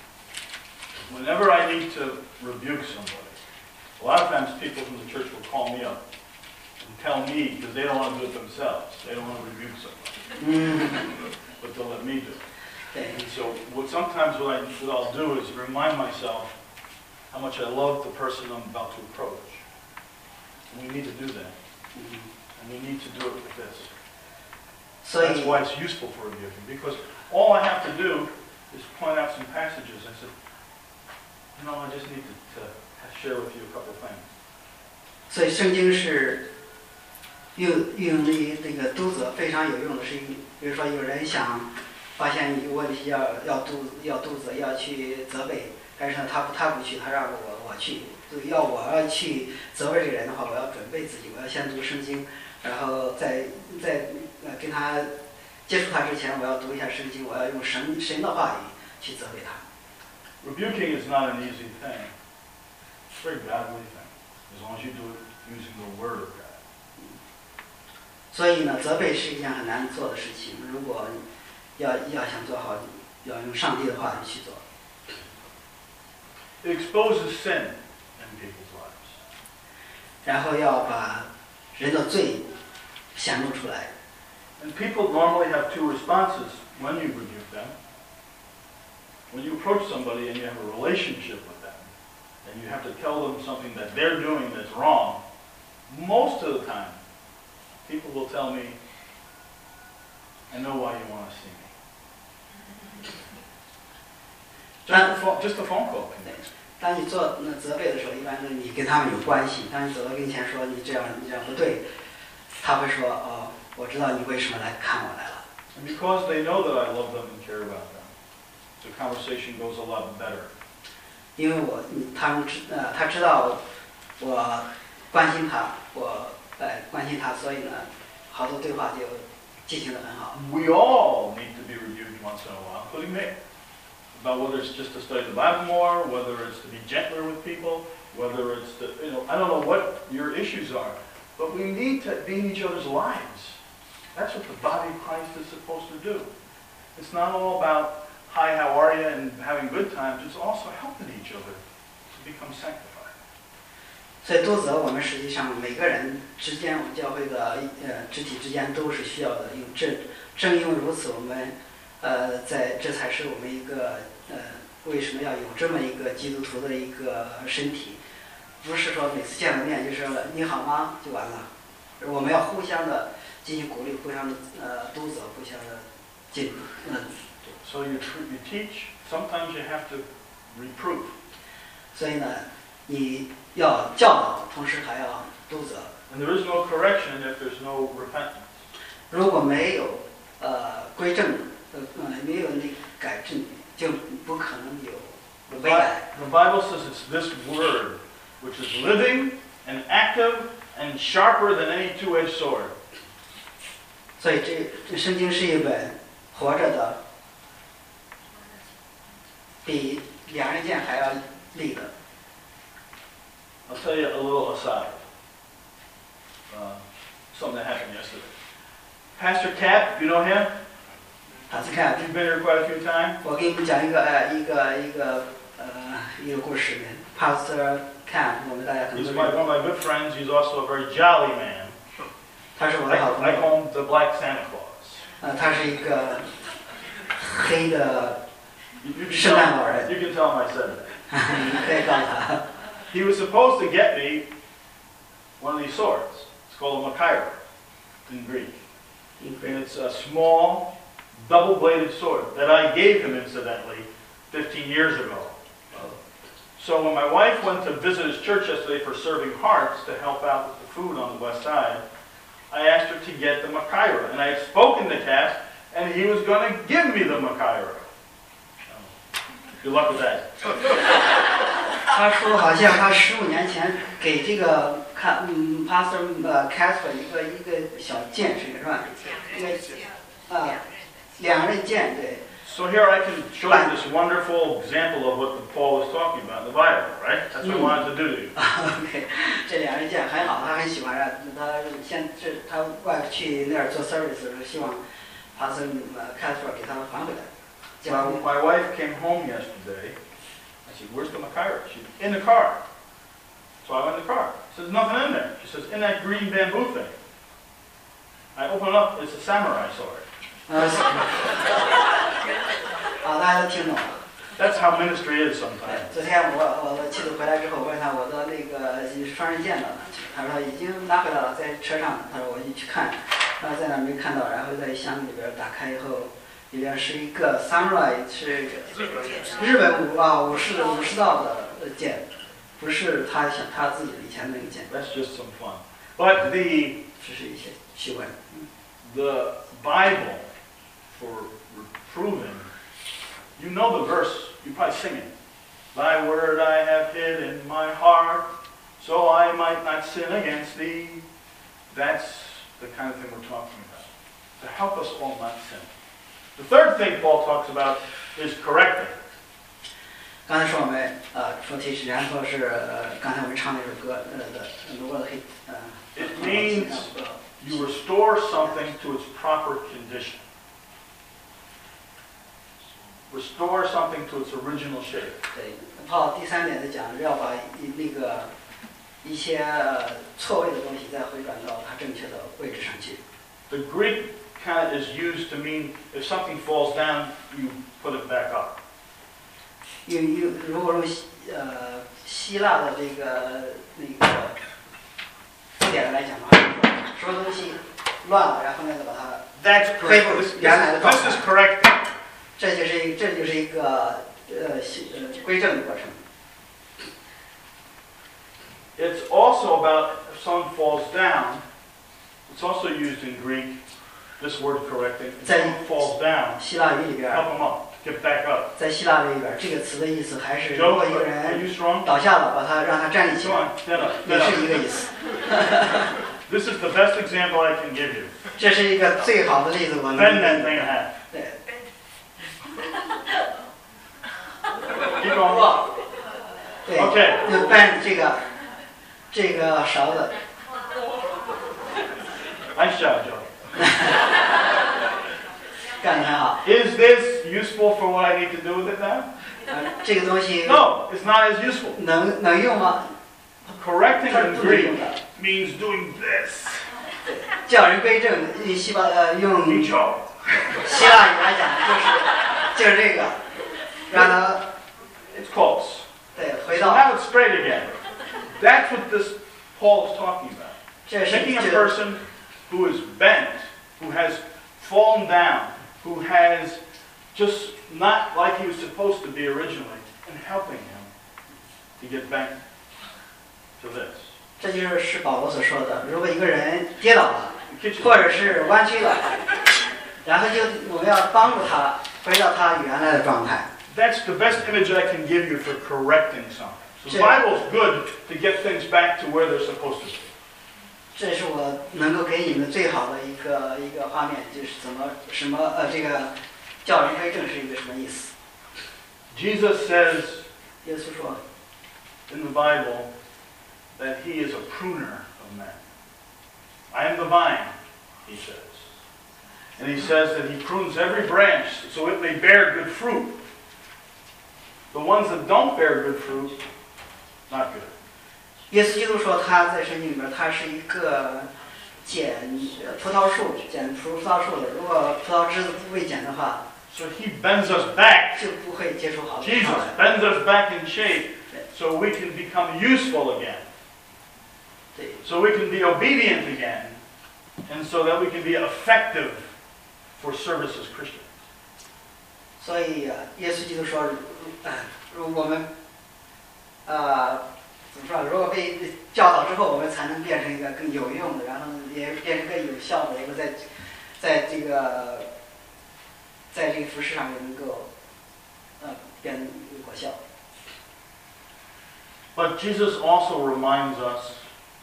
Whenever I need to rebuke somebody, a lot of times people from the church will call me up and tell me because they don't want to do it themselves. They don't want to rebuke somebody, but they'll let me do it. And so what sometimes what, I, what I'll do is remind myself how much I love the person I'm about to approach. And we need to do that. And we need to do it with this. So that's why it's useful for rebuking. Because all I have to do is point out some passages. I said, you know, I just need to, to share with you a couple of things. 所以圣经是用用的那个督责非常有用的，是比如说有人想发现有问题要要督要督责要去责备，但是呢他不他不去，他让我我去，要我要去责备这个人的话，我要准备自己，我要先读圣经，然后在在呃跟他接触他之前，我要读一下圣经，我要用神神的话语去责备他。 Rebuking is not an easy thing. It's a very godly thing, as long as you do it using the Word of God. 所以呢，责备是一件很难做的事情。如果要要想做好，要用上帝的话语去做。 It exposes sin in people's lives. 然后要把人的罪显露出来。 And people normally have two responses when you rebuke them. When you approach somebody and you have a relationship with them, and you have to tell them something that they're doing that's wrong, most of the time, people will tell me, I know why you want to see me. Just a phone, just a phone call. 当你做那责备的时候，一般是你跟他们有关系。当你走到跟前说你这样你这样不对，他会说哦，我知道你为什么来看我来了。 And because they know that I love them and care about them, the conversation goes a lot better. 因为我他们知呃他知道我关心他，我呃关心他，所以呢，好多对话就进行得很好。 We all need to be rebuked once in a while, including me, about whether it's just to study the Bible more, whether it's to be gentler with people, whether it's to, you know, I don't know what your issues are, but we need to be in each other's lives. That's what the body of Christ is supposed to do. It's not all about, hi, how are you, and having good times. It's also helping each other to become sanctified. 所以督责我们实际上每个人之间，我们教会的呃肢体之间都是需要的。因正正因为如此，我们呃在这才是我们一个呃为什么要有这么一个基督徒的一个身体，不是说每次见了面就说了你好吗就完了，我们要互相的进行鼓励，互相的呃督责，互相的进嗯。 So you you teach. Sometimes you have to reprove. 所以呢，你要教导，同时还要督责。 And there is no correction if there's no repentance. 如果没有呃归正，呃呃没有那改正，就不可能有悔改。 The Bible says it's this word which is living and active and sharper than any two-edged sword. 所以这这圣经是一本活着的，比两刃剑还要利的。 I'll tell you a little aside. Uh, something that happened yesterday. Pastor Cap, you know him? 塔斯看， You've been here quite a few times. 我给你们讲一个呃一个一个呃一个故事。Pastor 看，我们大家可能 He's 都 my, 认 one of my good friends. He's also a very jolly man. 他是我 I, 的好朋 I 友， call him the Black Santa Claus. 呃，他是一个黑的 You, you, can 圣诞老 tell, 人， you can tell him I said that. 你可以告诉他， He was supposed to get me one of these swords. It's called a Machaira in Greek. And it's a small, double-bladed sword that I gave him, incidentally, fifteen years ago. So when my wife went to visit his church yesterday for serving hearts to help out with the food on the west side, I asked her to get the Machaira. And I had spoken to Cass, and he was going to give me the Machaira. Good luck with that. 他说好像他十五年前给这个看嗯 Pastor 呃 Casper 一个一个小剑是是吧？一个呃两刃剑对。 So here I can show you this wonderful example of what the Paul was talking about in the Bible, right? That's what I wanted to do to you. OK， 这两刃剑很好，他很喜欢啊。他现这他外去那儿做 service 的时候，希望 Pastor 呃 Casper 给他还回来。 When my wife came home yesterday, I said, "Where's the Machaira?" She said, "In the car." So I went in the car. She says, "Nothing in there." She says, "In that green bamboo thing." I open it up. It's a samurai sword. 呃，啊，大家都听懂了。 That's how ministry is sometimes. 昨天我我的妻子回来之后，问他我的那个双刃剑呢？他说已经拿回来了，在车上。他说我一去看，然后在那儿没看到，然后在箱子里边打开以后，里边是一个 samurai， 是日本武啊武士武士道的剑，不是他想他自己的以前那个剑。 That's just some fun. But the 这是一些习惯。 the Bible for reproving, you know the verse. You probably sing it. Thy word I have hid in my heart, so I might not sin against thee. That's the kind of thing we're talking about. To help us all not sin. The third thing Paul talks about is correcting. 刚才说我们呃说提示，然后是呃刚才我们唱那首歌呃的 The World Hit 呃。 It means you restore something to its proper condition. Restore something to its original shape. 对，Paul 第三点在讲要把一那个一些呃错位的东西再回转到它正确的位置上去。 The Greek kind of is used to mean if something falls down, you put it back up. 用用如果用希呃希腊的这个那个字典来讲的话，什么东西乱了，然后呢再把它 That's correct. This, this, this is correcting. 这就是一这就是一个呃西呃归正的过程。 It's also about if someone falls down. It's also used in Greek. This word correcting. If someone falls down, 希腊语里边， help them up, get back up. 在希腊语里边，这个词的意思还是如 Joe, 果一个 are 人 you strong? 倒下了，把他让他站立起 Come 来， on, stand up. 也 Stand 是一 up. 个意思。 This is the best example I can give you. 这是一个最好的例子，我能 Bend that thing in half. 对。 Keep going. 对 OK 就搬这个这个勺子， Nice job, Joe. 干得很好。 Is this useful for what I need to do with it now? 呃，这个东西 No, it's not as useful. 能能用吗？ Correcting 它是 in 不能 Greek 用的。 means doing this. 叫人归正，用希腊呃用 Hey, Joe. 希腊语来讲就是就是这个，让他 It's close. 对回 So 到 now it's straight again. That's what this Paul is talking about. 这是 Taking a 这个 person who is bent, who has fallen down, who has just not like he was supposed to be originally, and helping him to get back to this. 这就是是保罗所说的，如果一个人跌倒了， The kitchen. 或者是弯曲了，然后就我们要帮助他回到他原来的状态。 That's the best image I can give you for correcting something. So the Sure. Bible's good to get things back to where they're supposed to be. 这是我能够给你们最好的一个一个画面，就是怎么什么呃这个叫人归正是一个什么意思？ Jesus says 耶稣说， in the Bible that he is a pruner of men. I am the vine, he says. And he says that he prunes every branch so it may bear good fruit. The ones that don't bear good fruit, not good. 耶稣基督说他在圣经里面，他是一个剪葡萄树、剪葡萄树的。如果葡萄枝子不被剪的话， So he bends us back. 就不会结出好的葡 Jesus 萄来。 bends us back in shape so we can become useful again. 对， So we can be obedient again. And so that we can be effective for service as Christians. 所以啊，耶稣基督说，呃，如果我们，呃，怎么说啊？如果被教导之后，我们才能变成一个更有用的，然后也变成更有效的一个在，在这个，在这个服饰上也能够，呃，变得有果效。 But Jesus also reminds us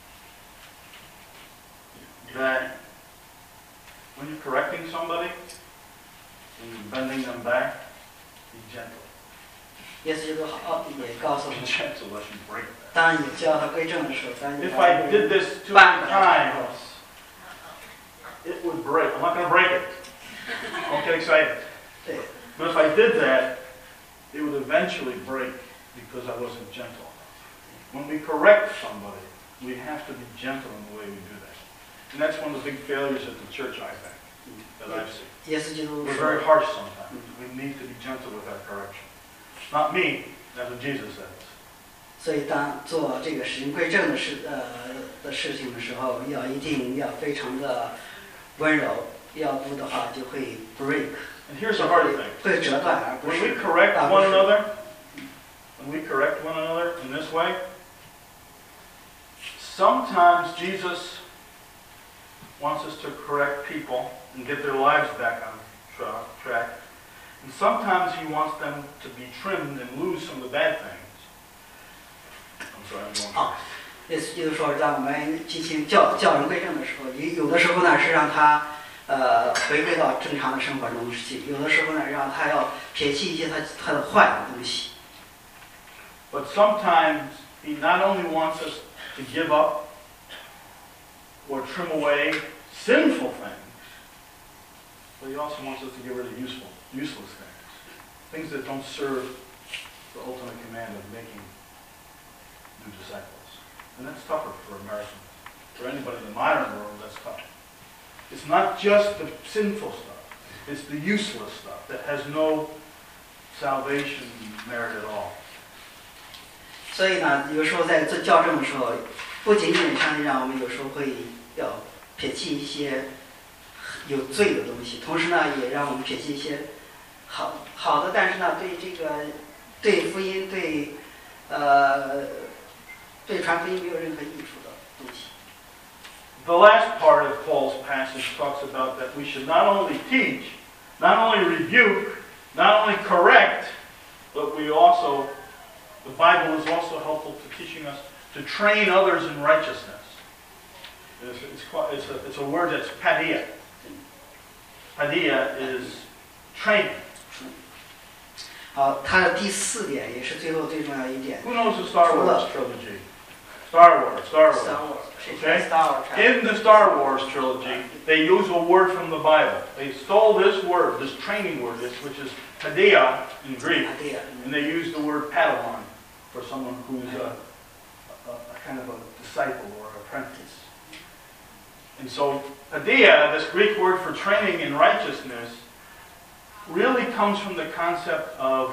that when you're correcting somebody, when you're bending them back, be gentle. 耶稣基督好也告诉我 Be 们， gentle lest you break them. 当你教他归正的时候，当你 If 把 I 这个 did this too 绊 many 过来之后 times, it would break. I'm not going to break it. Don't get excited. 对， But if I did that, it would eventually break because I wasn't gentle. When we correct somebody, we have to be gentle in the way we do that. And that's one of the big failures at the church, I think, that I've seen. 耶稣基督 We're 说 very，harsh sometimes. We need to be gentle with our correction. Not me, that's what Jesus says. 所以当做这个使用归正的事呃的事情的时候，要一定要非常的温柔，要不的话就会 break， And here's the hard thing. 会折断，而不 When 是 we correct 打不 one 是 another, when we correct one another in this way, sometimes Jesus wants us to correct people and get their lives back on tra- track. And sometimes he wants them to be trimmed and lose some of the bad things. I'm sorry, I'm going 啊，耶稣基督说，在我们进行教教人归正的时候，有有的时候呢是让他呃回归到正常的生活中去，有的时候呢让他要撇弃一些他他的坏的东西。 But sometimes he not only wants us to give up or trim away sinful things, but he also wants us to get rid of useful, useless things. Things that don't serve the ultimate command of making new disciples. And that's tougher for Americans. For anybody in the modern world, that's tough. It's not just the sinful stuff. It's the useless stuff that has no salvation merit at all. 所以呢，有时候在做校正的时候，不仅仅上帝让我们有时候会要撇弃一些有罪的东西，同时呢，也让我们撇弃一些好好的，但是呢，对这个对福音、对呃对传福音没有任何益处的东西。 The last part of Paul's passage talks about that we should not only teach, not only rebuke, not only correct, but we also, the Bible is also helpful to teaching us to train others in righteousness. It's, it's, called, it's, a, it's a word that's padia. Padia is training. 好，它的第四点也是最后最重要一点。 Who knows the Star Wars trilogy? Star Wars, Star Wars. Star Wars，谁 Okay. Star Wars？ In the Star Wars trilogy, they use a word from the Bible. They stole this word, this training word, this, which is padia in Greek, 啊，对呀、 and they use the word Padawan for someone who's a, a, a kind of a disciple or apprentice. And so padia, this Greek word for training in righteousness, really comes from the concept of,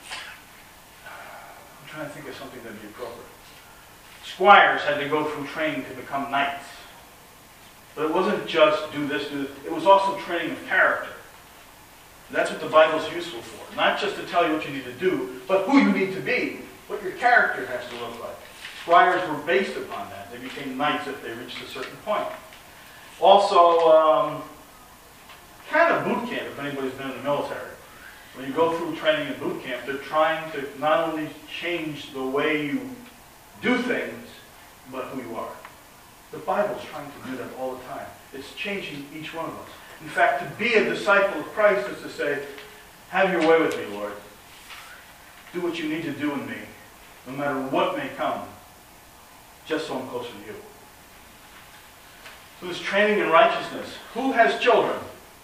I'm trying to think of something that would be appropriate. Squires had to go through training to become knights. But it wasn't just do this, do this. It was also training of character. That's what the Bible's useful for. Not just to tell you what you need to do, but who you need to be, what your character has to look like. Squires were based upon that. They became knights if they reached a certain point. Also, um, kind of boot camp, if anybody's been in the military. When you go through training in boot camp, they're trying to not only change the way you do things, but who you are. The Bible's trying to do that all the time. It's changing each one of us. In fact, to be a disciple of Christ is to say, have your way with me, Lord. Do what you need to do in me, no matter what may come, just so I'm closer to you. So this training in righteousness. Who has children?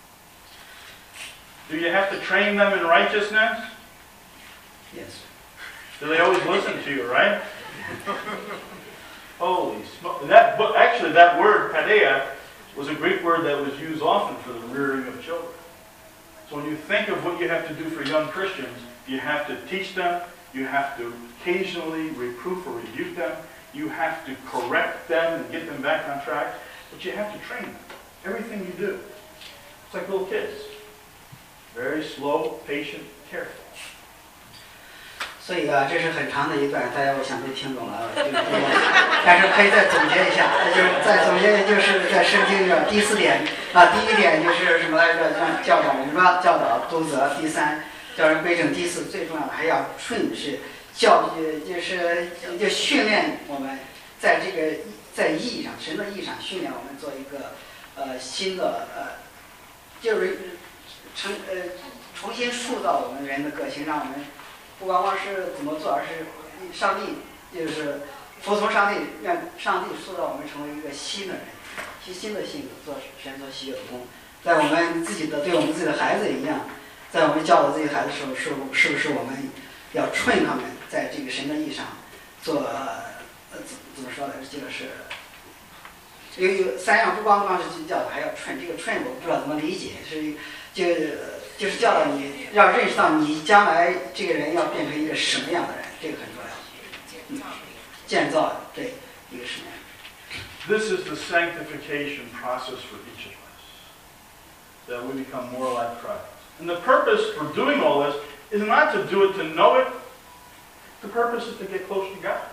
Do you have to train them in righteousness? Yes. Do they always listen to you, right? Holy smoke. That, but actually, that word, paideia, was a Greek word that was used often for the rearing of children. So when you think of what you have to do for young Christians, you have to teach them, you have to occasionally reproof or rebuke them, you have to correct them and get them back on track, but you have to train them. Everything you do. It's like little kids. Very slow, patient, careful. 所以啊，这是很长的一段，大家我想都听懂了，就但是可以再总结一下，就是再总结，就是在圣经里第四点啊，第一点就是什么来着？让教导人吧，教导督责；第三，叫人归正；第四，最重要的还要顺是教育，就是就训练我们在这个在意义上，神的意义上训练我们做一个呃新的呃，就是成呃重新塑造我们人的个性，让我们。不光光是怎么做，而是上帝就是服从上帝，让上帝塑造我们成为一个新的人，新新的性格，做神所喜悦的工。在我们自己的对我们自己的孩子也一样，在我们教导自己的孩子的时候，是不是不是我们要train他们在这个神的意义上做呃怎怎么说呢？这个是有有三样，不光光是教导，还要train。这个train我不知道怎么理解，是就。就是教导你要认识到你将来这个人要变成一个什么样的人，这个很重要。嗯，建造对一个什么样。 This is the sanctification process for each of us, that we become more like Christ. And the purpose for doing all this is not to do it to know it. The purpose is to get close to God.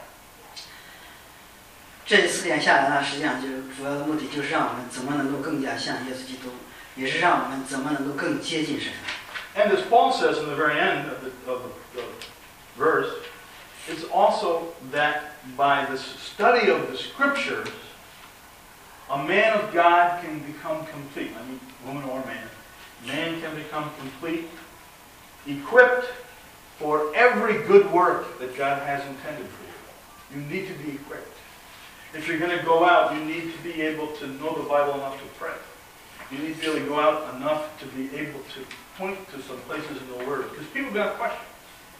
这四点下来呢，实际上就是主要的目的，就是让我们怎么能够更加像耶稣基督。也是让我们怎么能够更接近神。 And as Paul says in the very end of the, of the, the verse, it's also that by the study of the Scriptures, a man of God can become complete. I mean, woman or man. Man can become complete, equipped for every good work that God has intended for you. You need to be equipped. If you're going to go out, you need to be able to know the Bible enough to pray. You need to be able to go out enough to be able to point to some places in the Word, because people are going to have questions.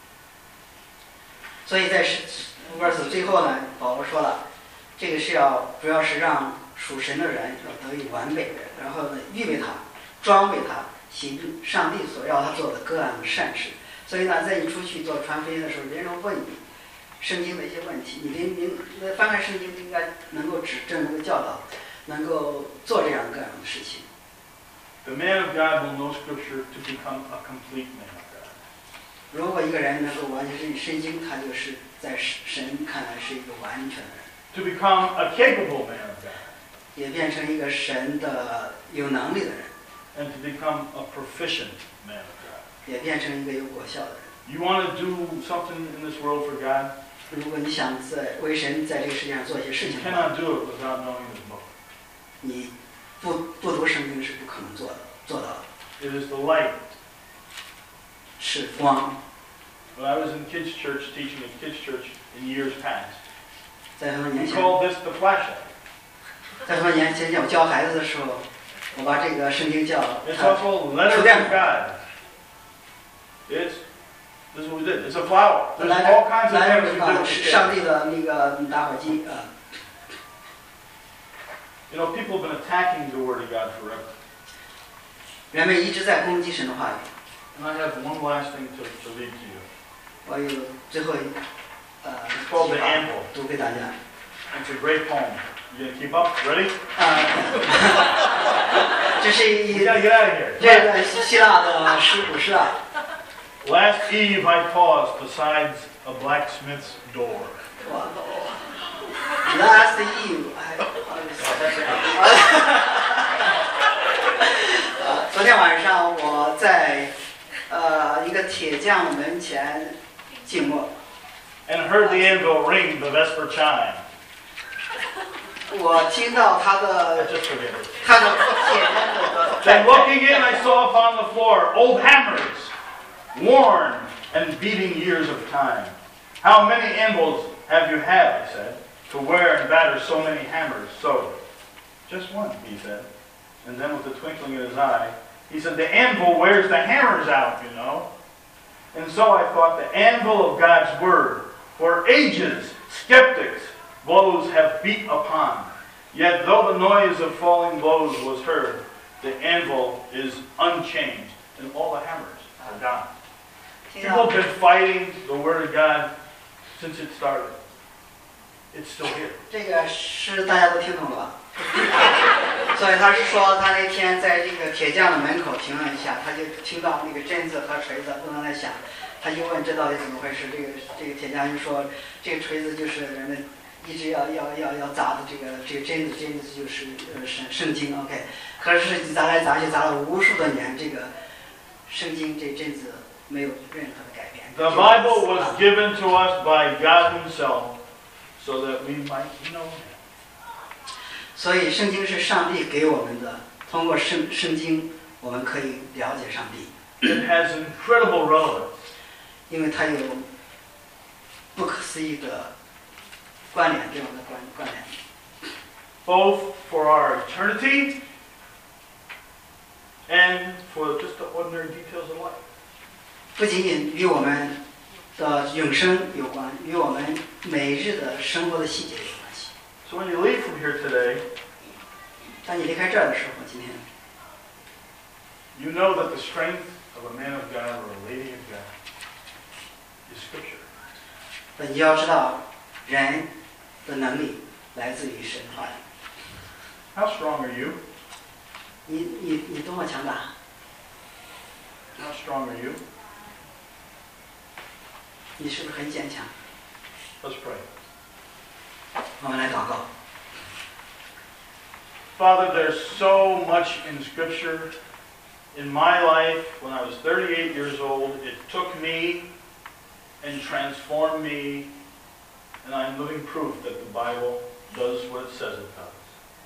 所以在verse最后呢，保罗说了，这个是要主要是让属神的人要得以完备，然后呢预备他，装备他，行上帝所要他做的各样的善事。所以呢，在你出去做传福音的时候，别人问你圣经的一些问题，你明明翻开圣经应该能够指正，能够教导，能够做这样各样的事情。 The man of God will know Scripture to become a complete man of God. 如果一个人能够完全认识圣经，他就是在神看来是一个完全的人。 To become a capable man of God. 也变成一个神的有能力的人。 And to become a proficient man of God. 也变成一个有果效的人。 You want to do something in this world for God? 如果你想在为神在这个世界上做一些事情 You 的话， cannot do it without knowing His book. 你不不读圣经是不可能做的，做到的。 It is the light. 是光。 When I was in kids' church teaching at kids' church in years past, 在很多年 we 前， called this the flashlight. 在很多年前我教孩子的时候，我把这个圣经叫 It's 它 also letter from God. It's this is what we did. It's a flower. There's 来 all kinds of 来 things we 啊 do. 是上帝的那个打火机啊。 You know, people have been attacking the Word of God forever. 人们一直在攻击神的话语。 And I have one last thing to, to leave to you. 我有最后一呃 It's called the Anvil. 读给大家。 It's a great poem. You gonna keep up? Ready? 啊，这是一 We gotta get out of here. 这个希腊的诗古诗啊。 Last eve I paused beside a blacksmith's door. 哇 Last Eve， 哎，呃，昨天晚上我在呃一个铁匠的门前静默。 And heard the anvil ring the vesper chime. 我听到他 I 的 just forget it. 他的铁匠的 Then looking in, I saw upon the floor old hammers, worn and beating years of time. How many anvils have you had, I said, to wear and batter so many hammers so? Just one, he said. And then with a twinkling in his eye, he said, the anvil wears the hammers out, you know. And so I thought, the anvil of God's Word. For ages, skeptics blows have beat upon. Yet though the noise of falling blows was heard, the anvil is unchanged, and all the hammers are gone. 听 People 到 have been fighting the Word of God since it started. It's still here. 这个是大家都听懂了吧？所以他是说，他那天在这个铁匠的门口停了一下，他就听到那个针子和锤子不能再响，他就问这到底怎么回事？这个这个铁匠就说，这个锤子就是人们一直要要要要砸的这个这个针子，针子就是呃圣圣经 ，OK。可是砸来砸去砸了无数的年，这个圣经这针子没有任何的改变。 The Bible was given to us by God Himself so that we might know Him. 所以圣经是上帝给我们的，通过圣圣经我们可以了解上帝， It has incredible relevance. 因为它有不可思议的关联，这样的关关联。 Both for our eternity and for just the ordinary details of life. 不仅仅与我们的永生有关，与我们每日的生活的细节有关系。 So when you leave from here today, 当你离开这儿的时候，今天 you know that the strength of a man of God or a lady of God is Scripture. 那你要知道，人的能力来自于神话语。 How strong are you? 你你你多么强大？ How strong are you? 你是不是很坚强？ Let's pray. 我们来祷告。 Father, there's so much in Scripture. In my life, when I was thirty-eight years old, it took me and transformed me, and I'm living proof that the Bible does what it says it does.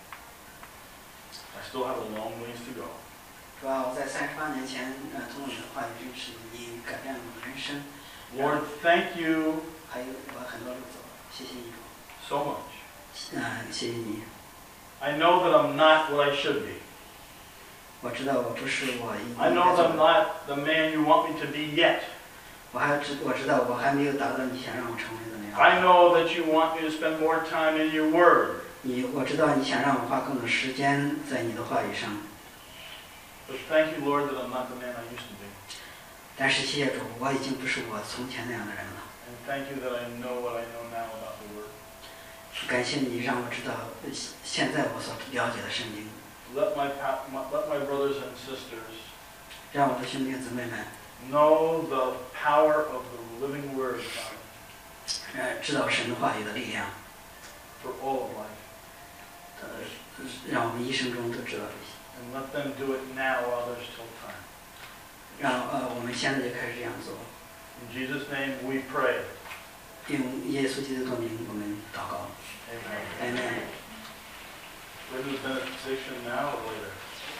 I still have a long ways to go. 主要我在三十八年前，呃，通过你的话语认识你，你改变了我的人生。 Lord, thank you 还有我很多路走，谢谢你， so much. 嗯、谢谢你。 I know that I'm not what I should be. 我知道我不是我应 I 应 know 该 that 做 I'm 的， not the man you want me to be yet. 我还知我知道我还没有达到你想让我成为的那样。 I know that you want me to spend more time in your Word. 你我知道你想让我花更多时间在你的话语上， But thank you, Lord, that I'm not the man I used to be. 但是谢谢主，我已经不是我从前那样的人了。 And thank you that I know what I know now about the Word. 感谢你让我知道呃现在我所了解的圣经， Let my, pa- my let my brothers and sisters 让我的兄弟姊妹们 know the power of the living Word, Father, 呃知道神的话语的力量， for all of life. 呃让我们一生中都知道这些， And let them do it now while there's still time. 让呃我们现在就开始这样做。 In Jesus' name we pray. 用耶稣基督的名，我们祷告。 Amen. Amen. We're going to benediction now or later?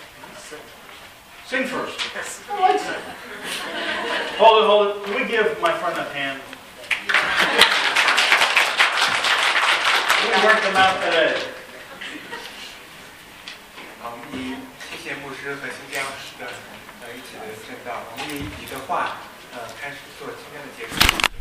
Sing first. I like singing. Hold it, hold it. Can we give my friend a hand? We worked them out today. 好，我们以谢谢牧师和新疆师的呃一起的正道，我们以你的话呃开始做今天的结束。